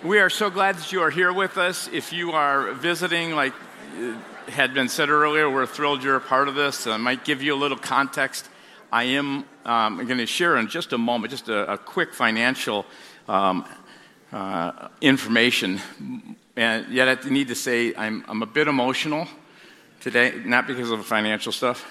We are so glad that you are here with us. If you are visiting, like had been said earlier, we're thrilled you're a part of this. I might give you a little context. I am going to share in just a moment just a quick financial information. And yet I need to say I'm a bit emotional today, not because of the financial stuff,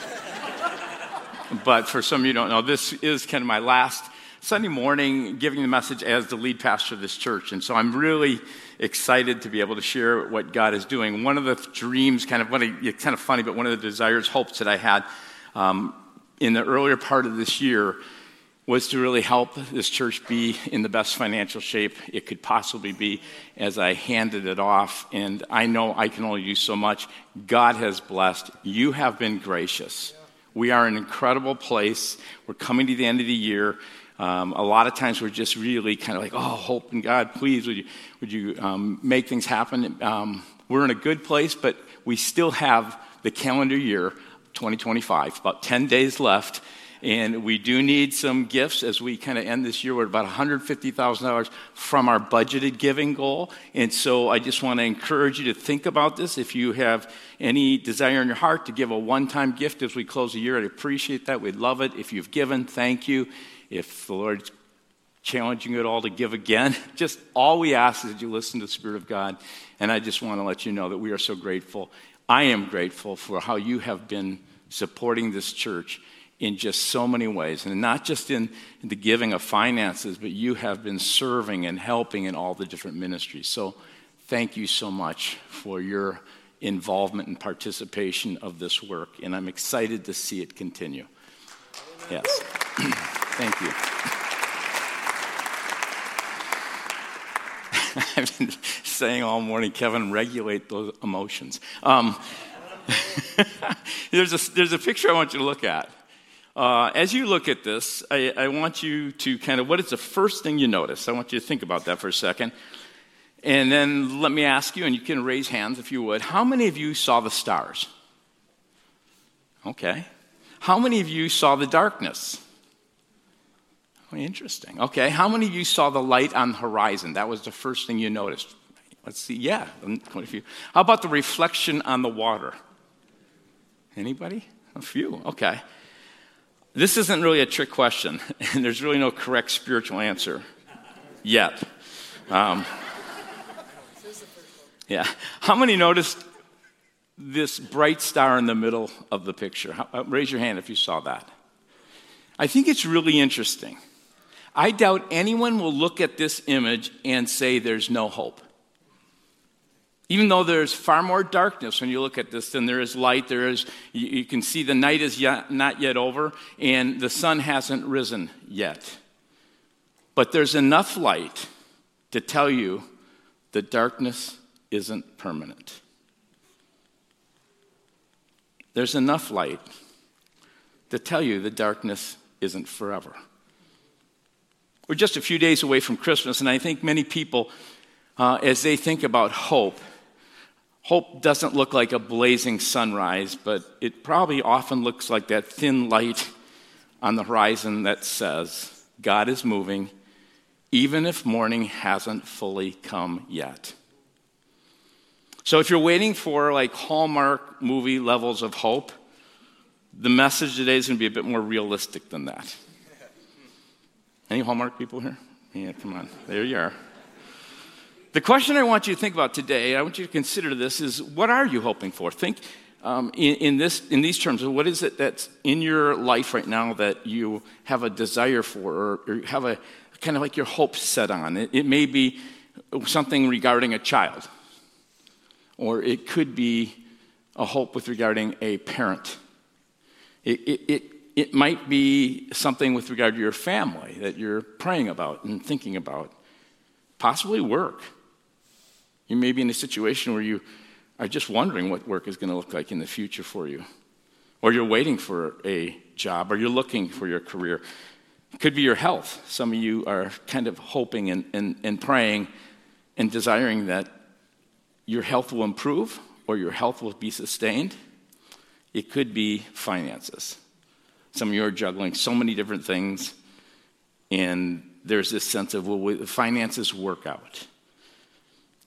but for some of you who don't know, this is kind of my last Sunday morning giving the message as the lead pastor of this church. And so I'm really excited to be able to share what God is doing. One of the dreams, it's kind of funny, but one of the desires, hopes that I had in the earlier part of this year was to really help this church be in the best financial shape it could possibly be as I handed it off. And I know I can only do so much. God has blessed. You have been gracious. We are in an incredible place. We're coming to the end of the year. A lot of times we're just really kind of like, oh, hope in God, please, would you make things happen? We're in a good place, but we still have the calendar year 2025, about 10 days left, and we do need some gifts as we kind of end this year. We're at about $150,000 from our budgeted giving goal, and so I just want to encourage you to think about this. If you have any desire in your heart to give a one-time gift as we close the year, I'd appreciate that. We'd love it. If you've given, thank you. If the Lord's challenging you at all to give again, just all we ask is that you listen to the Spirit of God. And I just want to let you know that we are so grateful. I am grateful for how you have been supporting this church in just so many ways. And not just in the giving of finances, but you have been serving and helping in all the different ministries. So thank you so much for your involvement and participation of this work. And I'm excited to see it continue. Yes. Thank you. I've been saying all morning, Kevin, regulate those emotions. There's a picture I want you to look at. As you look at this, I want you to kind of, what is the first thing you notice? I want you to think about that for a second. And then let me ask you, and you can raise hands if you would, how many of you saw the stars? Okay. How many of you saw the darkness? Oh, interesting. Okay. How many of you saw the light on the horizon? That was the first thing you noticed. Let's see. Yeah, quite a few. How about the reflection on the water? Anybody? A few. Okay. This isn't really a trick question, and there's really no correct spiritual answer yet. Yeah. How many noticed this bright star in the middle of the picture? Raise your hand if you saw that. I think it's really interesting. I doubt anyone will look at this image and say there's no hope. Even though there's far more darkness when you look at this than there is light, you can see the night is not yet over and the sun hasn't risen yet. But there's enough light to tell you the darkness isn't permanent. There's enough light to tell you the darkness isn't forever. We're just a few days away from Christmas, and I think many people, as they think about hope doesn't look like a blazing sunrise, but it probably often looks like that thin light on the horizon that says, God is moving, even if morning hasn't fully come yet. So if you're waiting for like Hallmark movie levels of hope, the message today is going to be a bit more realistic than that. Any Hallmark people here? Yeah, come on. There you are. The question I want you to think about today, I want you to consider this, is what are you hoping for? Think in these terms of what is it that's in your life right now that you have a desire for or have a kind of like your hopes set on. It may be something regarding a child, or it could be a hope with regarding a parent. It might be something with regard to your family that you're praying about and thinking about. Possibly work. You may be in a situation where you are just wondering what work is going to look like in the future for you. Or you're waiting for a job, or you're looking for your career. It could be your health. Some of you are kind of hoping and praying and desiring that your health will improve or your health will be sustained. It could be finances. Some of you are juggling so many different things, and there's this sense of, will the finances work out?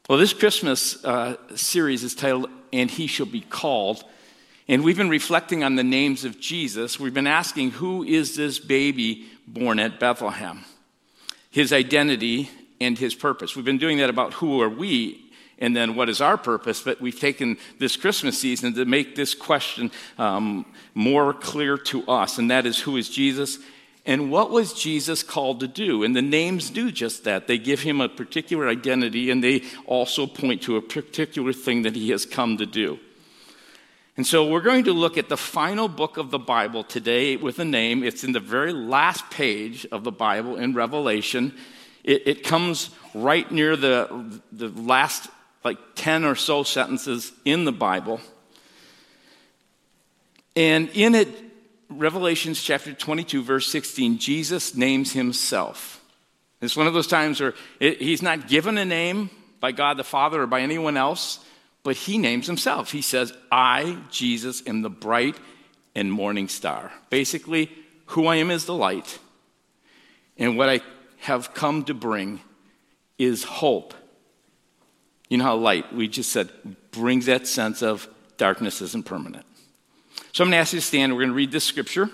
Well, this Christmas series is titled, And He Shall Be Called. And we've been reflecting on the names of Jesus. We've been asking, who is this baby born at Bethlehem? His identity and his purpose. We've been doing that about who are we and then what is our purpose, but we've taken this Christmas season to make this question more clear to us, and that is, who is Jesus? And what was Jesus called to do? And the names do just that. They give him a particular identity, and they also point to a particular thing that he has come to do. And so we're going to look at the final book of the Bible today with a name. It's in the very last page of the Bible in Revelation. It comes right near the last 10 or so sentences in the Bible. And in it, Revelation chapter 22, verse 16, Jesus names himself. It's one of those times where he's not given a name by God the Father or by anyone else, but he names himself. He says, I, Jesus, am the bright and morning star. Basically, who I am is the light, and what I have come to bring is hope. You know how light, we just said, brings that sense of darkness isn't permanent. So I'm going to ask you to stand. We're going to read this scripture.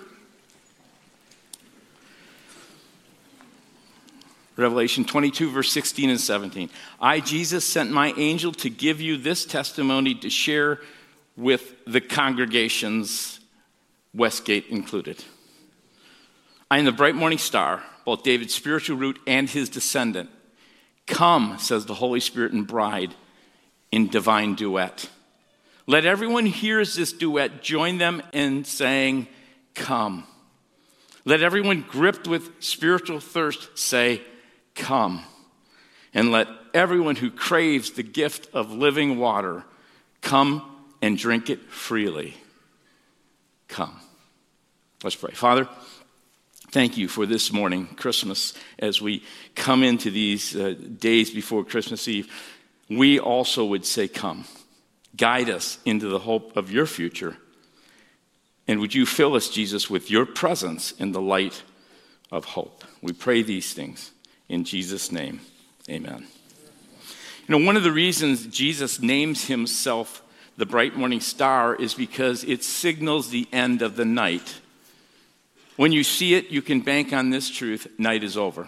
Revelation 22, verse 16 and 17. I, Jesus, sent my angel to give you this testimony to share with the congregations, Westgate included. I am the bright morning star, both David's spiritual root and his descendant. Come, says the Holy Spirit and bride, in divine duet. Let everyone who hears this duet join them in saying, come. Let everyone gripped with spiritual thirst say, come. And let everyone who craves the gift of living water come and drink it freely. Come. Let's pray. Father, thank you for this morning, Christmas, as we come into these days before Christmas Eve. We also would say, come. Guide us into the hope of your future. And would you fill us, Jesus, with your presence in the light of hope? We pray these things in Jesus' name. Amen. You know, one of the reasons Jesus names himself the bright morning star is because it signals the end of the night. When you see it, you can bank on this truth: night is over.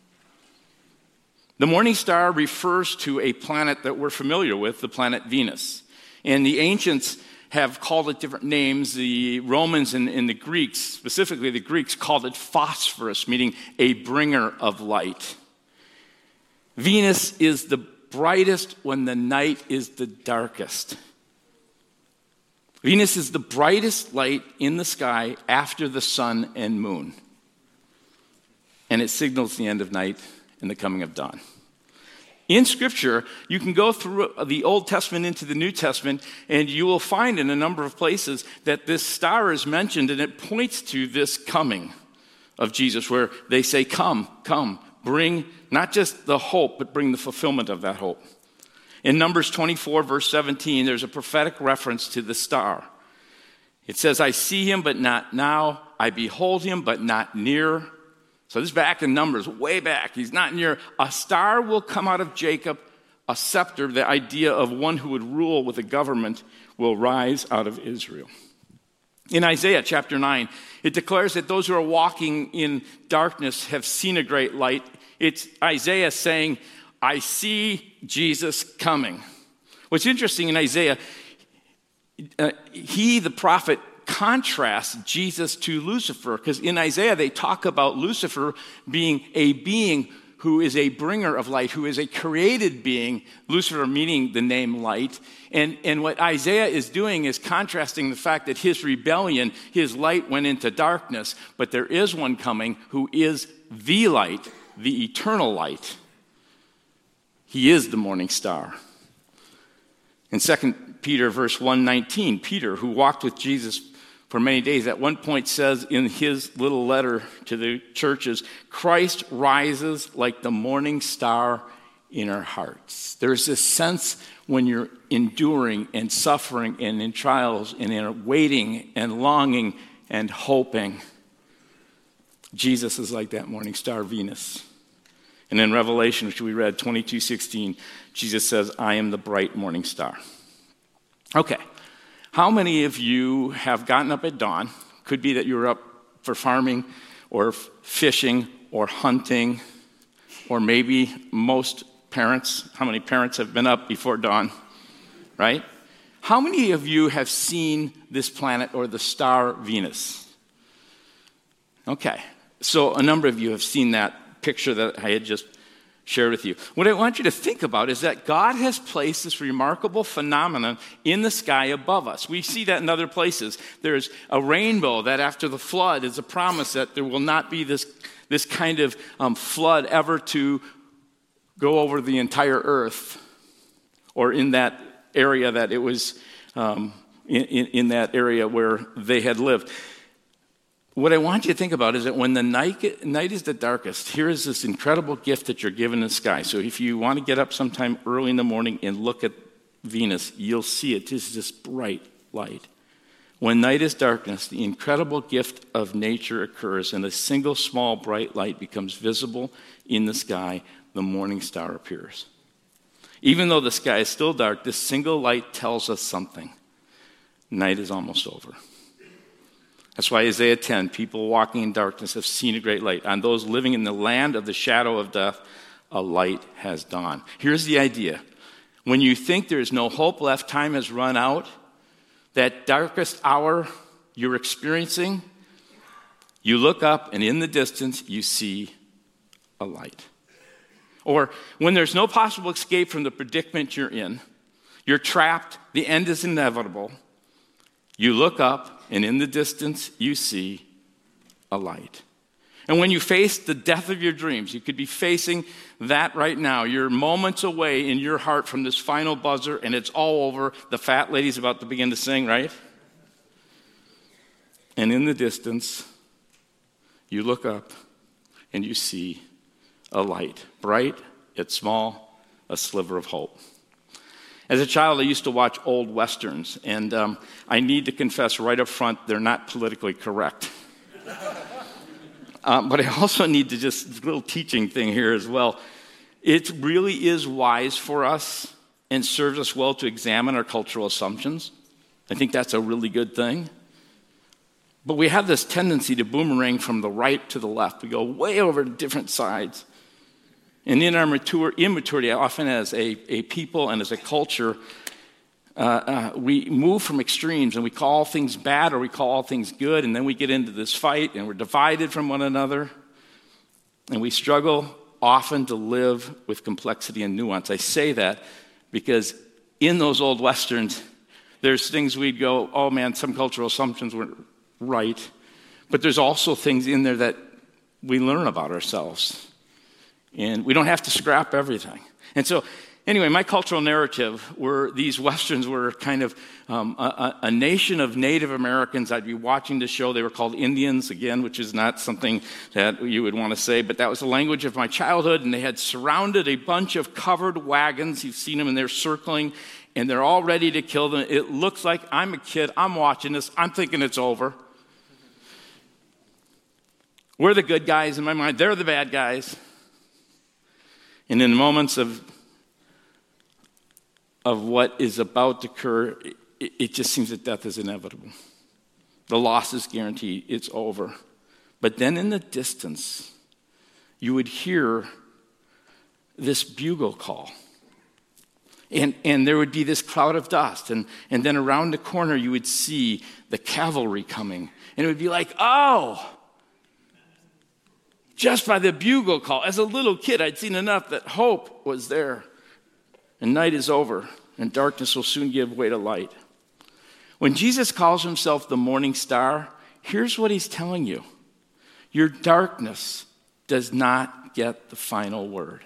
The morning star refers to a planet that we're familiar with, the planet Venus. And the ancients have called it different names. The Romans and the Greeks, specifically the Greeks, called it phosphorus, meaning a bringer of light. Venus is the brightest when the night is the darkest. Venus is the brightest light in the sky after the sun and moon. And it signals the end of night and the coming of dawn. In Scripture, you can go through the Old Testament into the New Testament, and you will find in a number of places that this star is mentioned, and it points to this coming of Jesus, where they say, come, come, bring not just the hope, but bring the fulfillment of that hope. In Numbers 24, verse 17, there's a prophetic reference to the star. It says, I see him, but not now. I behold him, but not near. So this is back in Numbers, way back. He's not near. A star will come out of Jacob, a scepter, the idea of one who would rule with a government, will rise out of Israel. In Isaiah chapter 9, it declares that those who are walking in darkness have seen a great light. It's Isaiah saying, I see Jesus coming. What's interesting in Isaiah, he, the prophet, contrasts Jesus to Lucifer, because in Isaiah they talk about Lucifer being a being who is a bringer of light, who is a created being, Lucifer meaning the name light. And what Isaiah is doing is contrasting the fact that his rebellion, his light went into darkness, but there is one coming who is the light, the eternal light. He is the morning star. In 2 Peter verse 1:19, Peter, who walked with Jesus for many days, at one point says in his little letter to the churches, Christ rises like the morning star in our hearts. There's this sense when you're enduring and suffering and in trials and in waiting and longing and hoping. Jesus is like that morning star, Venus. And in Revelation, which we read, 22:16, Jesus says, I am the bright morning star. Okay, how many of you have gotten up at dawn? Could be that you were up for farming or fishing or hunting, or maybe most parents. How many parents have been up before dawn, right? How many of you have seen this planet or the star Venus? Okay, so a number of you have seen that picture that I had just shared with you. What I want you to think about is that God has placed this remarkable phenomenon in the sky above us. We see that in other places. There's a rainbow that after the flood is a promise that there will not be this kind of flood ever to go over the entire earth, or in that area that it was, in that area where they had lived. What I want you to think about is that when the night is the darkest, here is this incredible gift that you're given in the sky. So if you want to get up sometime early in the morning and look at Venus, you'll see it. This is this bright light. When night is darkness, the incredible gift of nature occurs, and a single small bright light becomes visible in the sky. The morning star appears. Even though the sky is still dark, this single light tells us something. Night is almost over. That's why Isaiah 10, people walking in darkness have seen a great light. On those living in the land of the shadow of death, a light has dawned. Here's the idea. When you think there is no hope left, time has run out, that darkest hour you're experiencing, you look up and in the distance you see a light. Or when there's no possible escape from the predicament you're in, you're trapped, the end is inevitable, you look up and in the distance you see a light. And when you face the death of your dreams, you could be facing that right now. You're moments away in your heart from this final buzzer and it's all over. The fat lady's about to begin to sing, right? And in the distance, you look up and you see a light. Bright, yet small, a sliver of hope. As a child, I used to watch old Westerns, and I need to confess right up front, they're not politically correct. But I also need to just, a little teaching thing here as well. It really is wise for us and serves us well to examine our cultural assumptions. I think that's a really good thing. But we have this tendency to boomerang from the right to the left. We go way over to different sides. And in our immaturity, often as a people and as a culture, we move from extremes and we call all things bad or we call all things good, and then we get into this fight and we're divided from one another. And we struggle often to live with complexity and nuance. I say that because in those old Westerns, there's things we'd go, oh man, some cultural assumptions weren't right. But there's also things in there that we learn about ourselves. And we don't have to scrap everything. And so, anyway, my cultural narrative were these Westerns were kind of a nation of Native Americans. I'd be watching the show. They were called Indians, again, which is not something that you would want to say, but that was the language of my childhood. And they had surrounded a bunch of covered wagons. You've seen them, and they're circling, and they're all ready to kill them. It looks like I'm a kid. I'm watching this. I'm thinking it's over. We're the good guys in my mind. They're the bad guys. And in moments of what is about to occur, it just seems that death is inevitable. The loss is guaranteed. It's over. But then in the distance, you would hear this bugle call. And there would be this cloud of dust. And then around the corner, you would see the cavalry coming. And it would be like, oh, just by the bugle call. As a little kid, I'd seen enough that hope was there. And night is over, and darkness will soon give way to light. When Jesus calls himself the morning star, here's what he's telling you. Your darkness does not get the final word.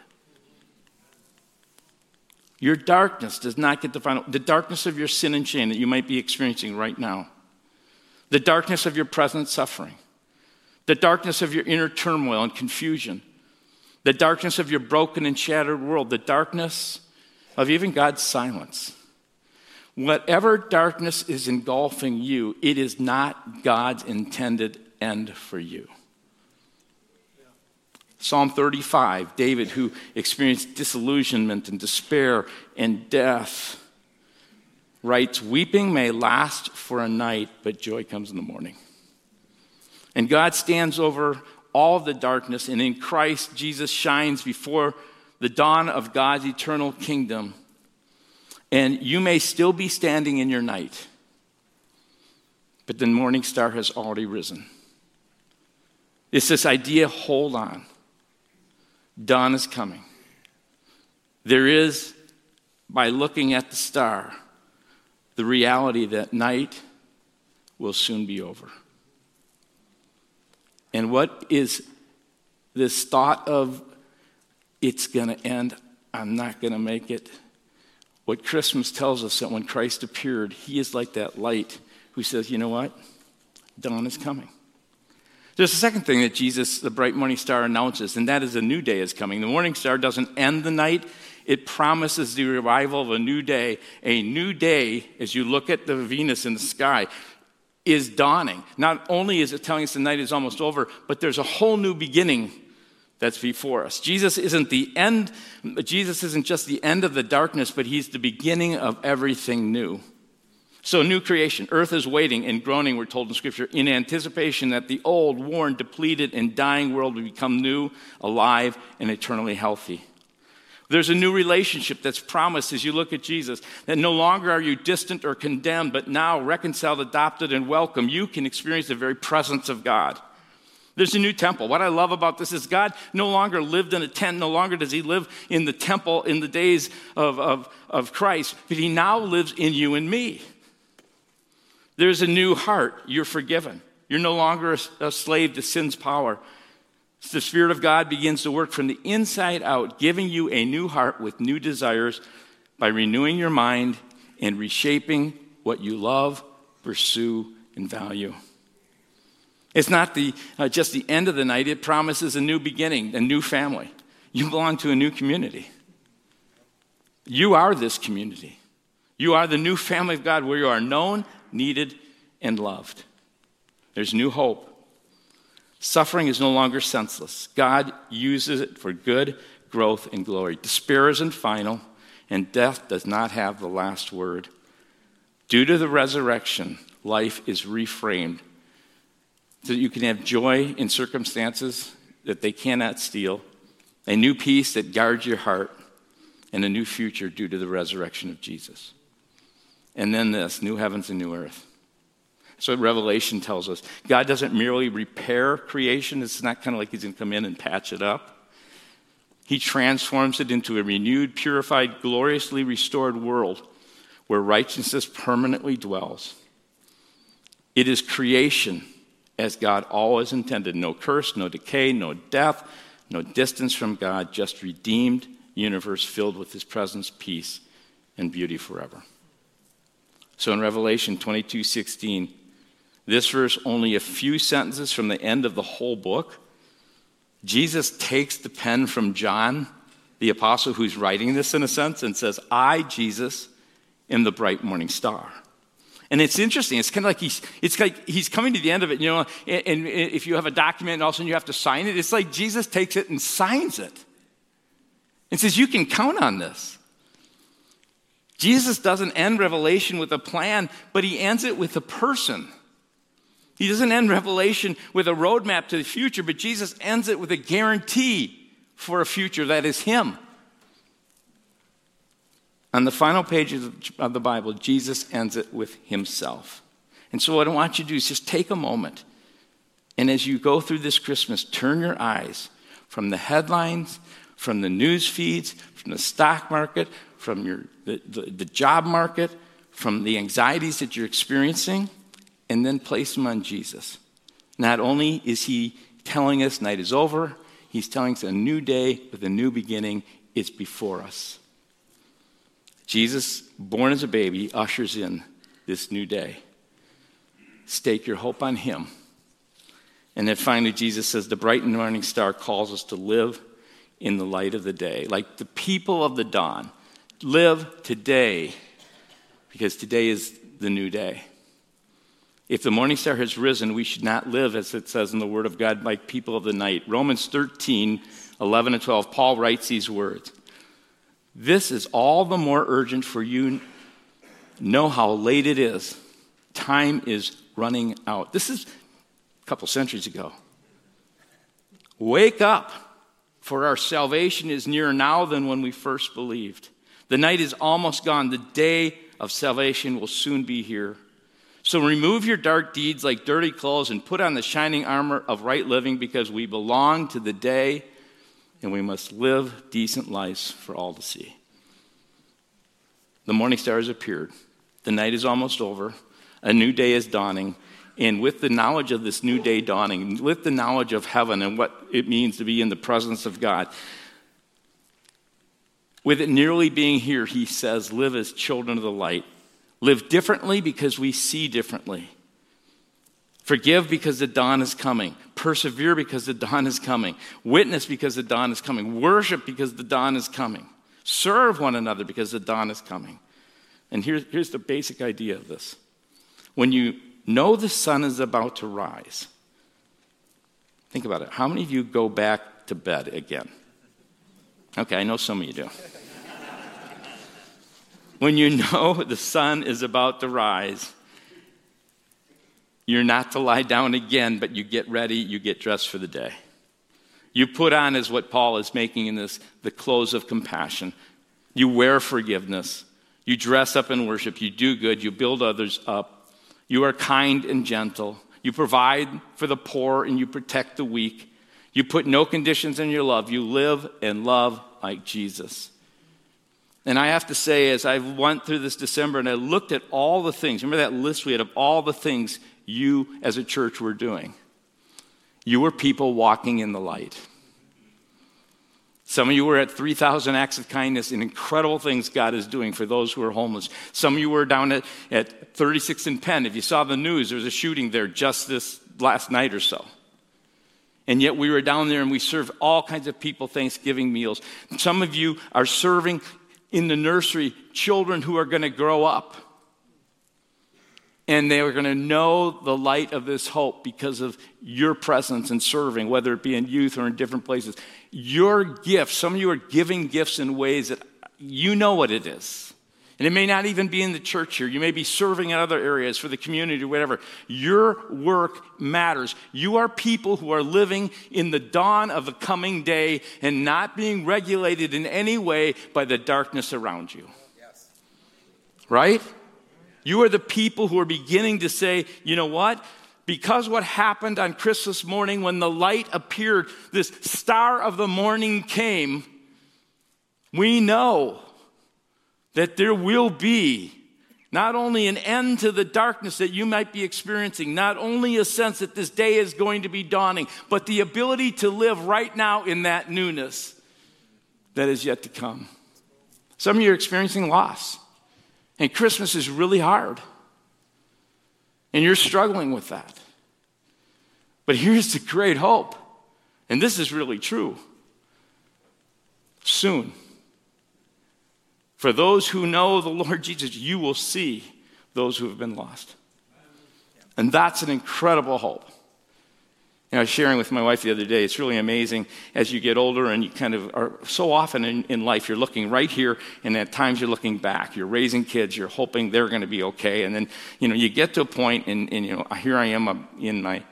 Your darkness does not get the darkness of your sin and shame that you might be experiencing right now. The darkness of your present suffering. The darkness of your inner turmoil and confusion. The darkness of your broken and shattered world. The darkness of even God's silence. Whatever darkness is engulfing you, it is not God's intended end for you. Psalm 35, David, who experienced disillusionment and despair and death, writes, "Weeping may last for a night, but joy comes in the morning." And God stands over all of the darkness, and in Christ, Jesus shines before the dawn of God's eternal kingdom. And you may still be standing in your night, but the morning star has already risen. It's this idea, hold on. Dawn is coming. There is, by looking at the star, the reality that night will soon be over. And what is this thought of, it's going to end, I'm not going to make it? What Christmas tells us, that when Christ appeared, he is like that light who says, you know what? Dawn is coming. There's a second thing that Jesus, the bright morning star, announces, and that is a new day is coming. The morning star doesn't end the night. It promises the arrival of a new day. A new day, as you look at the Venus in the sky, is dawning. Not only is it telling us the night is almost over, but there's a whole new beginning that's before us. Jesus isn't the end. Jesus isn't just the end of the darkness, but he's the beginning of everything new. So new creation. Earth is waiting and groaning, we're told in Scripture, in anticipation that the old, worn, depleted, and dying world will become new, alive, and eternally healthy. There's a new relationship that's promised as you look at Jesus, that no longer are you distant or condemned, but now reconciled, adopted, and welcome. You can experience the very presence of God. There's a new temple. What I love about this is God no longer lived in a tent. No longer does he live in the temple in the days of Christ, but he now lives in you and me. There's a new heart. You're forgiven. You're no longer a slave to sin's power. The Spirit of God begins to work from the inside out, giving you a new heart with new desires by renewing your mind and reshaping what you love, pursue, and value. It's not just the end of the night. It promises a new beginning, a new family. You belong to a new community. You are this community. You are the new family of God where you are known, needed, and loved. There's new hope. Suffering is no longer senseless. God uses it for good, growth, and glory. Despair isn't final, and death does not have the last word. Due to the resurrection, life is reframed so that you can have joy in circumstances that they cannot steal, a new peace that guards your heart, and a new future due to the resurrection of Jesus. And then this, new heavens and new earth. So Revelation tells us. God doesn't merely repair creation. It's not kind of like he's going to come in and patch it up. He transforms it into a renewed, purified, gloriously restored world where righteousness permanently dwells. It is creation as God always intended. No curse, no decay, no death, no distance from God, just redeemed universe filled with his presence, peace, and beauty forever. So in Revelation 22:16, this verse, only a few sentences from the end of the whole book, Jesus takes the pen from John, the apostle who's writing this in a sense, and says, I, Jesus, am the bright morning star. And it's interesting. It's kind of like he's coming to the end of it, you know, and if you have a document and all of a sudden you have to sign it, it's like Jesus takes it and signs it and says, you can count on this. Jesus doesn't end Revelation with a plan, but he ends it with a person. He doesn't end Revelation with a roadmap to the future, but Jesus ends it with a guarantee for a future that is him. On the final pages of the Bible, Jesus ends it with himself. And so what I want you to do is just take a moment, and as you go through this Christmas, turn your eyes from the headlines, from the news feeds, from the stock market, from the job market, from the anxieties that you're experiencing, and then place them on Jesus. Not only is he telling us night is over, he's telling us a new day with a new beginning is before us. Jesus, born as a baby, ushers in this new day. Stake your hope on him. And then finally, Jesus says the bright morning star calls us to live in the light of the day. Like the people of the dawn, live today, because today is the new day. If the morning star has risen, we should not live, as it says in the Word of God, like people of the night. Romans 13, 11 and 12, Paul writes these words. This is all the more urgent for you know how late it is. Time is running out. This is a couple centuries ago. Wake up, for our salvation is nearer now than when we first believed. The night is almost gone. The day of salvation will soon be here. So remove your dark deeds like dirty clothes and put on the shining armor of right living, because we belong to the day and we must live decent lives for all to see. The morning star has appeared. The night is almost over. A new day is dawning. And with the knowledge of this new day dawning, with the knowledge of heaven and what it means to be in the presence of God, with it nearly being here, he says, live as children of the light. Live differently because we see differently. Forgive because the dawn is coming. Persevere because the dawn is coming. Witness because the dawn is coming. Worship because the dawn is coming. Serve one another because the dawn is coming. And here's the basic idea of this. When you know the sun is about to rise, think about it. How many of you go back to bed again? Okay, I know some of you do. When you know the sun is about to rise, you're not to lie down again, but you get ready, you get dressed for the day. You put on, is what Paul is making in this, the clothes of compassion. You wear forgiveness. You dress up in worship. You do good. You build others up. You are kind and gentle. You provide for the poor and you protect the weak. You put no conditions in your love. You live and love like Jesus. And I have to say, as I went through this December and I looked at all the things, remember that list we had of all the things you as a church were doing? You were people walking in the light. Some of you were at 3,000 Acts of Kindness and incredible things God is doing for those who are homeless. Some of you were down at 36 and Penn. If you saw the news, there was a shooting there just this last night or so. And yet we were down there and we served all kinds of people Thanksgiving meals. Some of you are serving in the nursery children who are going to grow up. And they are going to know the light of this hope because of your presence and serving, whether it be in youth or in different places. Your gifts, some of you are giving gifts in ways that you know what it is. And it may not even be in the church here. You may be serving in other areas for the community or whatever. Your work matters. You are people who are living in the dawn of the coming day and not being regulated in any way by the darkness around you. Yes. Right? You are the people who are beginning to say, you know what? Because what happened on Christmas morning when the light appeared, this star of the morning came, we know that there will be not only an end to the darkness that you might be experiencing, not only a sense that this day is going to be dawning, but the ability to live right now in that newness that is yet to come. Some of you are experiencing loss. And Christmas is really hard. And you're struggling with that. But here's the great hope. And this is really true. Soon, for those who know the Lord Jesus, you will see those who have been lost. And that's an incredible hope. I was sharing with my wife the other day, it's really amazing as you get older and you kind of are so often in life, you're looking right here and at times you're looking back. You're raising kids, you're hoping they're going to be okay. And then, you get to a point and here I am I'm in my,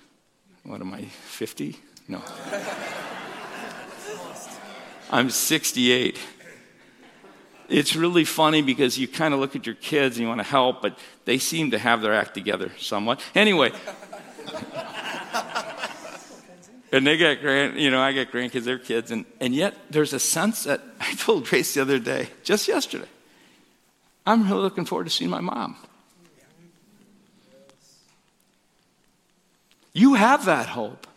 50? No. I'm 68. It's really funny because you kind of look at your kids and you want to help, but they seem to have their act together somewhat. Anyway. And they got I got grandkids, they're kids. And yet there's a sense that I told Grace the other day, just yesterday, I'm really looking forward to seeing my mom. You have that hope.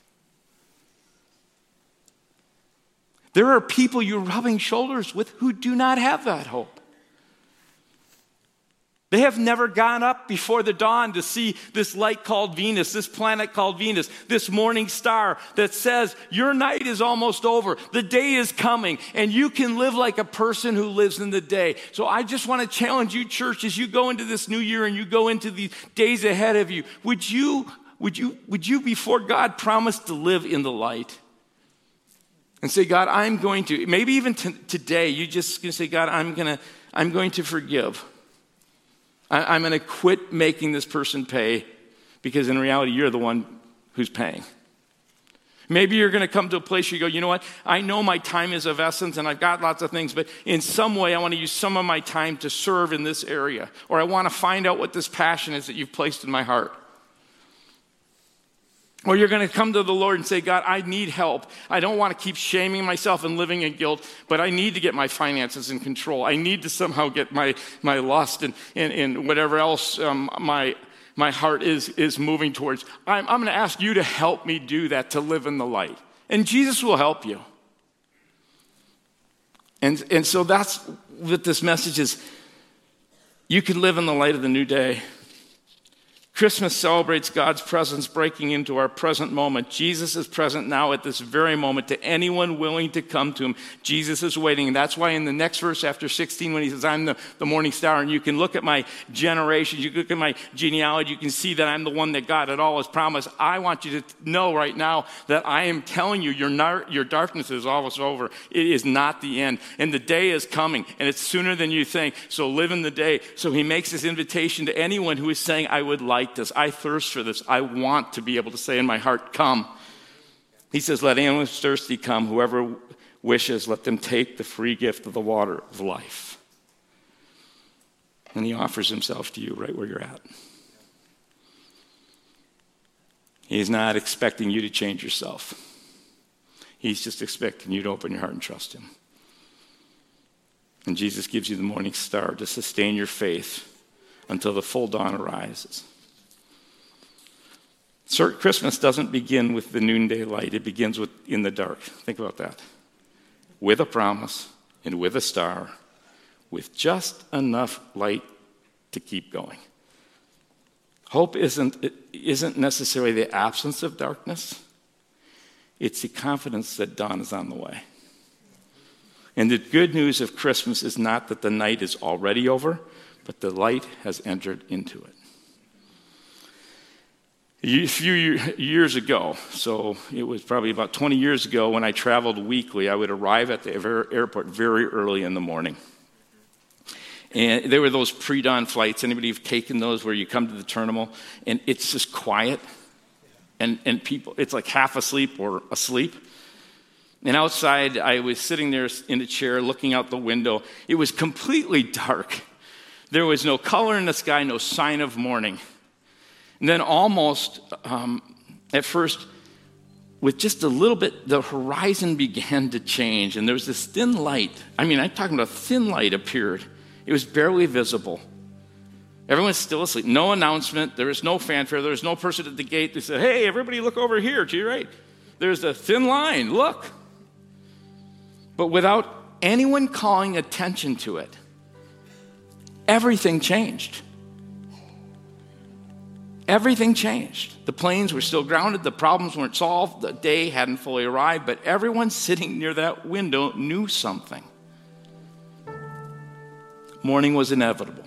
There are people you're rubbing shoulders with who do not have that hope. They have never gone up before the dawn to see this light called Venus, this planet called Venus, this morning star that says your night is almost over. The day is coming, and you can live like a person who lives in the day. So I just want to challenge you, church, as you go into this new year and you go into the days ahead of you, would you before God promise to live in the light? And say, God, I'm going to, maybe even today, you just going to say, God, I'm going to forgive. I'm going to quit making this person pay, because in reality, you're the one who's paying. Maybe you're going to come to a place where you go, you know what? I know my time is of essence and I've got lots of things, but in some way I want to use some of my time to serve in this area. Or I want to find out what this passion is that you've placed in my heart. Or you're going to come to the Lord and say, God, I need help. I don't want to keep shaming myself and living in guilt, but I need to get my finances in control. I need to somehow get my lust and whatever else my heart is moving towards. I'm going to ask you to help me do that, to live in the light. And Jesus will help you. And so that's what this message is. You can live in the light of the new day. Christmas celebrates God's presence breaking into our present moment. Jesus is present now at this very moment to anyone willing to come to him. Jesus is waiting. And that's why in the next verse after 16, when he says, I'm the morning star, and you can look at my generations, you can look at my genealogy, you can see that I'm the one that God had always promised. I want you to know right now that I am telling you, your darkness is almost over. It is not the end. And the day is coming, and it's sooner than you think. So live in the day. So he makes this invitation to anyone who is saying, I would like this. I thirst for this. I want to be able to say in my heart, come. He says, let anyone who's thirsty come. Whoever wishes, let them take the free gift of the water of life. And he offers himself to you right where you're at. He's not expecting you to change yourself. He's just expecting you to open your heart and trust him. And Jesus gives you the morning star to sustain your faith until the full dawn arises. So Christmas doesn't begin with the noonday light. It begins in the dark. Think about that. With a promise and with a star, with just enough light to keep going. Hope isn't necessarily the absence of darkness. It's the confidence that dawn is on the way. And the good news of Christmas is not that the night is already over, but the light has entered into it. A few years ago, so it was probably about 20 years ago, when I traveled weekly, I would arrive at the airport very early in the morning. And there were those pre-dawn flights. Anybody have taken those where you come to the terminal and it's just quiet? And people, it's like half asleep or asleep. And outside, I was sitting there in a chair looking out the window. It was completely dark. There was no color in the sky, no sign of morning. And then almost, at first, with just a little bit, the horizon began to change. And there was this thin light. I mean, I'm talking about a thin light appeared. It was barely visible. Everyone's still asleep. No announcement. There was no fanfare. There was no person at the gate that said, hey, everybody look over here to your right. There's a thin line. Look. But without anyone calling attention to it, everything changed. Everything changed. The planes were still grounded. The problems weren't solved. The day hadn't fully arrived. But everyone sitting near that window knew something. Morning was inevitable.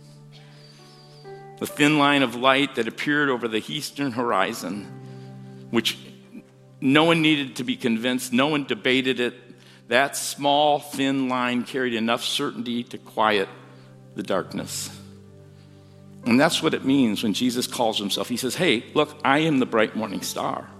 The thin line of light that appeared over the eastern horizon, which no one needed to be convinced, no one debated it. That small, thin line carried enough certainty to quiet the darkness. And that's what it means when Jesus calls himself. He says, hey, look, I am the bright morning star.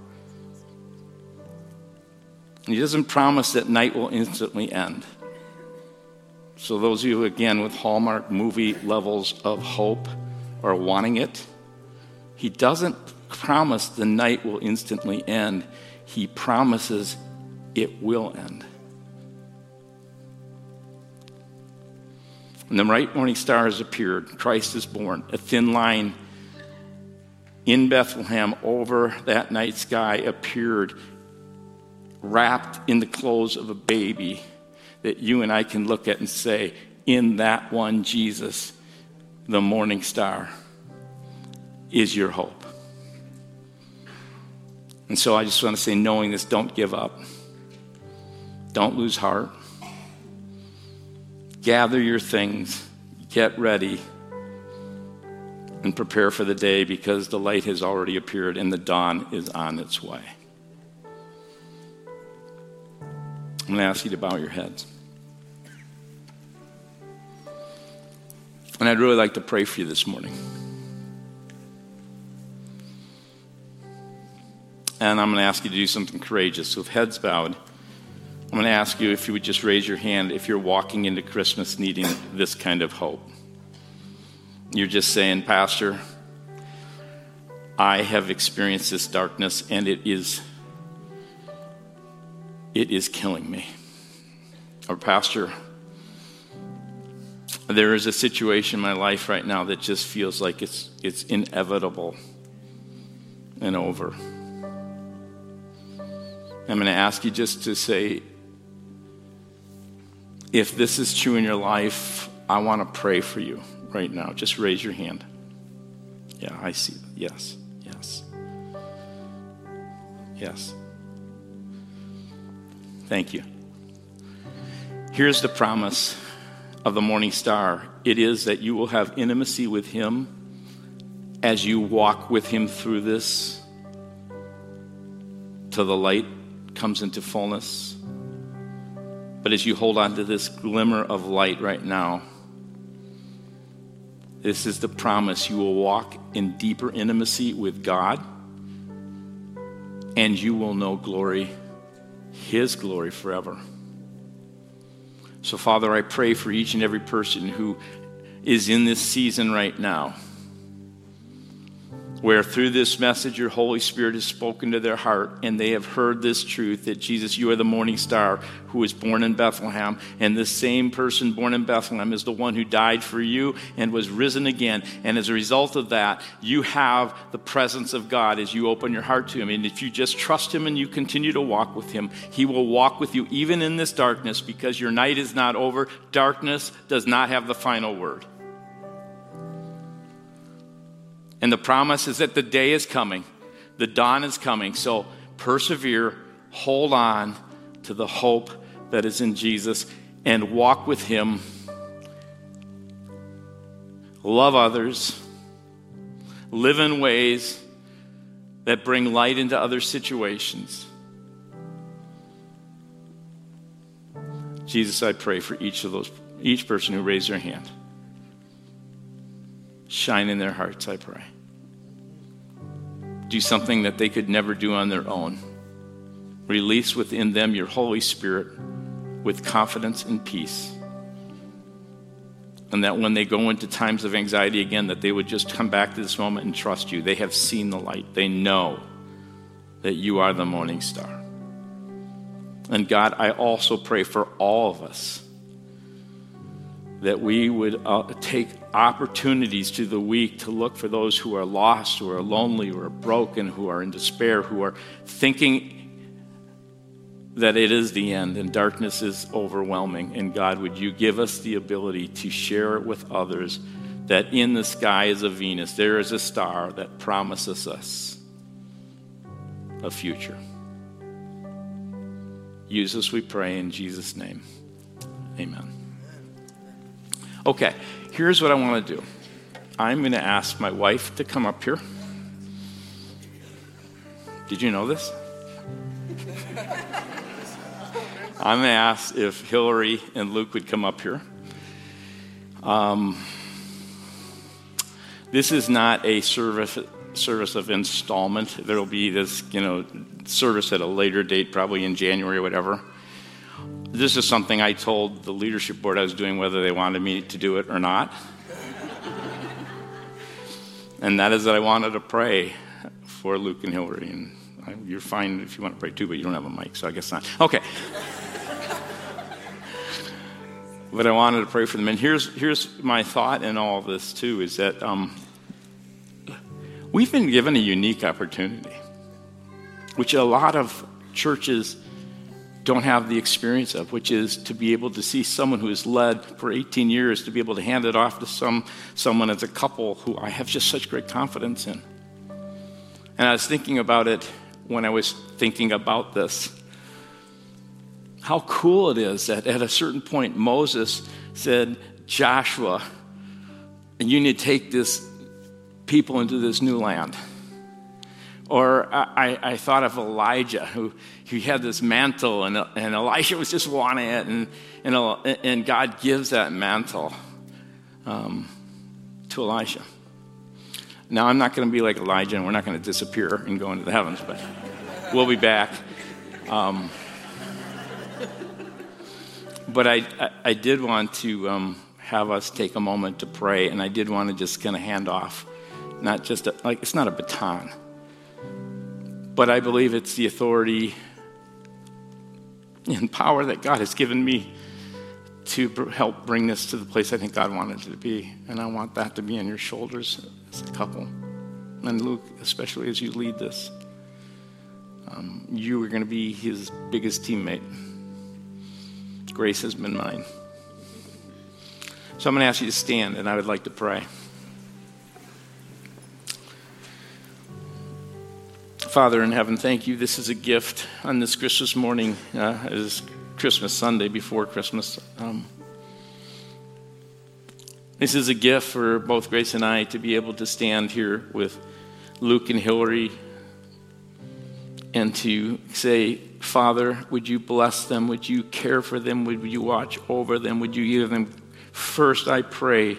And he doesn't promise that night will instantly end. So those of you, again, with Hallmark movie levels of hope or wanting it, he doesn't promise the night will instantly end. He promises it will end. And the bright morning star has appeared. Christ is born. A thin line in Bethlehem over that night sky appeared, wrapped in the clothes of a baby that you and I can look at and say, in that one, Jesus the morning star is your hope. And so I just want to say, knowing this, don't give up. Don't lose heart. Gather your things. Get ready. And prepare for the day, because the light has already appeared and the dawn is on its way. I'm going to ask you to bow your heads. And I'd really like to pray for you this morning. And I'm going to ask you to do something courageous. So with heads bowed, I'm going to ask you if you would just raise your hand if you're walking into Christmas needing this kind of hope. You're just saying, Pastor, I have experienced this darkness and it is killing me. Or Pastor, there is a situation in my life right now that just feels like it's inevitable and over. I'm going to ask you just to say, if this is true in your life, I want to pray for you right now. Just raise your hand. Yeah, I see. Yes, yes, yes. Thank you. Here's the promise of the morning star. It is that you will have intimacy with him as you walk with him through this till the light comes into fullness. But as you hold on to this glimmer of light right now, this is the promise. You will walk in deeper intimacy with God, and you will know glory, his glory forever. So, Father, I pray for each and every person who is in this season right now, where through this message your Holy Spirit has spoken to their heart and they have heard this truth that Jesus, you are the morning star who was born in Bethlehem, and this same person born in Bethlehem is the one who died for you and was risen again. And as a result of that, you have the presence of God as you open your heart to him. And if you just trust him and you continue to walk with him, he will walk with you even in this darkness, because your night is not over. Darkness does not have the final word. And the promise is that the day is coming. The dawn is coming. So persevere, hold on to the hope that is in Jesus, and walk with him. Love others. Live in ways that bring light into other situations. Jesus, I pray for each person who raised their hand. Shine in their hearts, I pray. Do something that they could never do on their own. Release within them your Holy Spirit with confidence and peace. And that when they go into times of anxiety again, that they would just come back to this moment and trust you. They have seen the light. They know that you are the morning star. And God, I also pray for all of us, that we would take opportunities through the week to look for those who are lost, who are lonely, who are broken, who are in despair, who are thinking that it is the end and darkness is overwhelming. And God, would you give us the ability to share it with others, that in the sky is a Venus, there is a star that promises us a future. Use us, we pray, in Jesus' name. Amen. Okay, here's what I want to do. I'm going to ask my wife to come up here. Did you know this? I'm going to ask if Hillary and Luke would come up here. This is not a service of installment. There will be this, service at a later date, probably in January or whatever. This is something I told the leadership board I was doing, whether they wanted me to do it or not. And that is that I wanted to pray for Luke and Hillary. And you're fine if you want to pray too, but you don't have a mic, so I guess not. Okay. But I wanted to pray for them. And here's my thought in all of this too, is that we've been given a unique opportunity, which a lot of churches don't have the experience of, which is to be able to see someone who has led for 18 years, to be able to hand it off to someone as a couple who I have just such great confidence in. And I was thinking about it when I was thinking about this. How cool it is that at a certain point Moses said, Joshua, you need to take this people into this new land. Or I thought of Elijah, who he had this mantle, and Elisha was just wanting it, and God gives that mantle to Elisha. Now, I'm not going to be like Elijah, and we're not going to disappear and go into the heavens, but we'll be back. But I did want to have us take a moment to pray, and I did want to just kind of hand off, not just it's not a baton, but I believe it's the authority and power that God has given me to help bring this to the place I think God wanted it to be. And I want that to be on your shoulders as a couple. And Luke, especially as you lead this, you are going to be his biggest teammate. Grace has been mine. So I'm going to ask you to stand, and I would like to pray. Father in heaven, thank you. This is a gift on this Christmas morning. It is Christmas Sunday before Christmas. This is a gift for both Grace and I to be able to stand here with Luke and Hillary and to say, Father, would you bless them? Would you care for them? Would you watch over them? Would you give them first, I pray,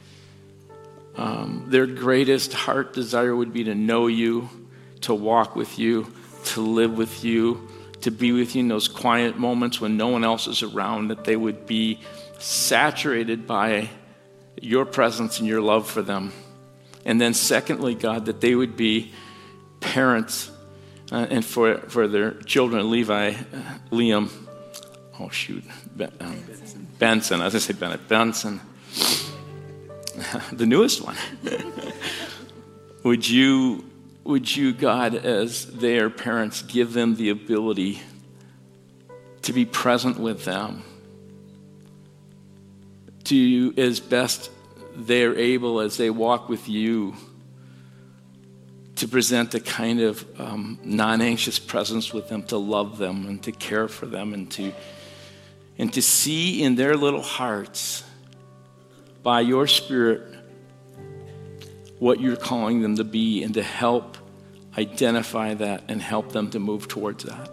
their greatest heart desire would be to know you, to walk with you, to live with you, to be with you in those quiet moments when no one else is around, that they would be saturated by your presence and your love for them. And then secondly, God, that they would be parents and for their children, Liam, Benson, as I say Bennett, Benson, the newest one. Would you, God, as their parents, give them the ability to be present with them, to, as best they're able as they walk with you, to present a kind of non-anxious presence with them, to love them and to care for them, and to see in their little hearts, by your Spirit, what you're calling them to be, and to help identify that and help them to move towards that.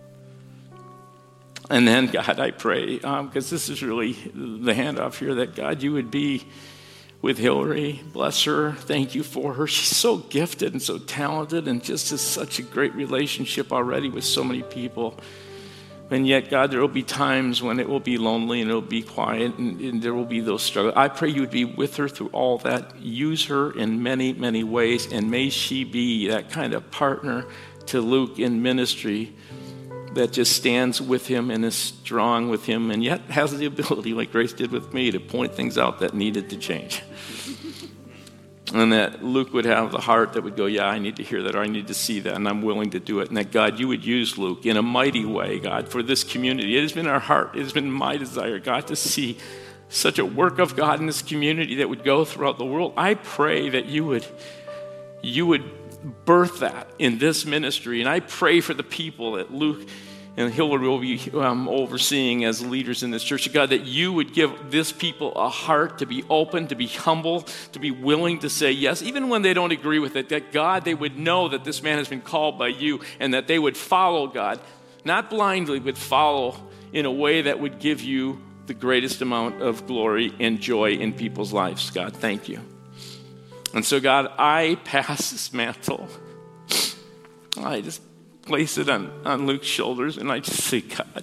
And then, God, I pray, because this is really the handoff here, that, God, you would be with Hillary. Bless her. Thank you for her. She's so gifted and so talented, and just has such a great relationship already with so many people. And yet, God, there will be times when it will be lonely and it will be quiet, and there will be those struggles. I pray you would be with her through all that. Use her in many, many ways, and may she be that kind of partner to Luke in ministry that just stands with him and is strong with him, and yet has the ability, like Grace did with me, to point things out that needed to change. And that Luke would have the heart that would go, yeah, I need to hear that, or I need to see that, and I'm willing to do it. And that, God, you would use Luke in a mighty way, God, for this community. It has been our heart. It has been my desire, God, to see such a work of God in this community that would go throughout the world. I pray that you would birth that in this ministry. And I pray for the people that Luke and Hillary will be overseeing as leaders in this church. God, that you would give this people a heart to be open, to be humble, to be willing to say yes, even when they don't agree with it, that, God, they would know that this man has been called by you, and that they would follow, God, not blindly, but follow in a way that would give you the greatest amount of glory and joy in people's lives. God, thank you. And so, God, I pass this mantle. I just place it on Luke's shoulders, and I just say, God,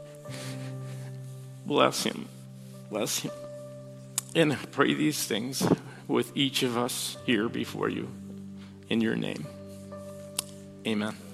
bless him. Bless him. And I pray these things with each of us here before you. In your name. Amen.